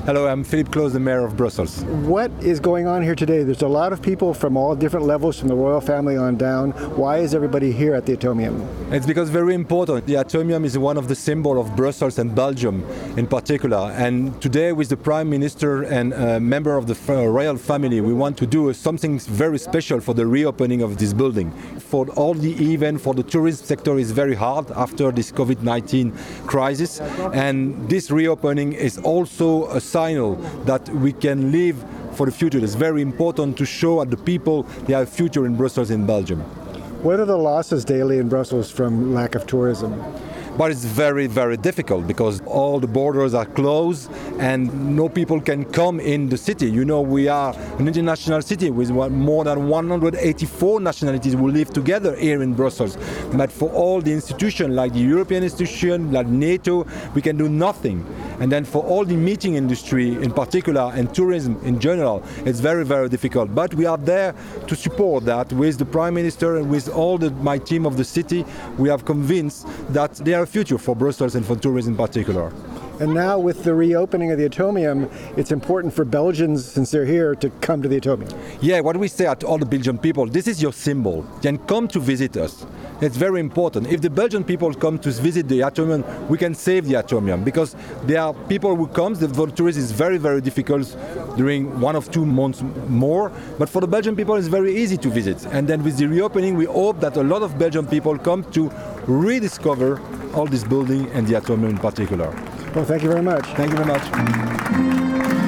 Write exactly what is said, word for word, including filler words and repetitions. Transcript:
Hello, I'm Philippe Close, the Mayor of Brussels. What is going on here today? There's a lot of people from all different levels, from the royal family on down. Why is everybody here at the Atomium? It's because very important. The Atomium is one of the symbols of Brussels and Belgium in particular. And today with the Prime Minister and a member of the royal family, we want to do something very special for the reopening of this building. For all the event, for the tourism sector is very hard after this COVID nineteen crisis. And this reopening is also a signal that we can live for the future. It's very important to show at the people they have a future in Brussels and Belgium. What are the losses daily in Brussels from lack of tourism? But it's very, very difficult because all the borders are closed and no people can come in the city. You know, we are an international city with more than one hundred eighty-four nationalities who live together here in Brussels. But for all the institutions, like the European institution, like NATO, we can do nothing. And then for all the meeting industry in particular and tourism in general, it's very, very difficult. But we are there to support that with the Prime Minister and with all the, my team of the city. We have convinced that there are a future for Brussels and for tourism in particular. And now with the reopening of the Atomium, it's important for Belgians, since they're here, to come to the Atomium. Yeah, what we say to all the Belgian people, this is your symbol. Then come to visit us. It's very important. If the Belgian people come to visit the Atomium, we can save the Atomium because there are people who come. The for tourists is very, very difficult during one or two months more. But for the Belgian people, it's very easy to visit. And then with the reopening, we hope that a lot of Belgian people come to rediscover all this building and the Atomium in particular. Well, thank you very much. Thank you very much.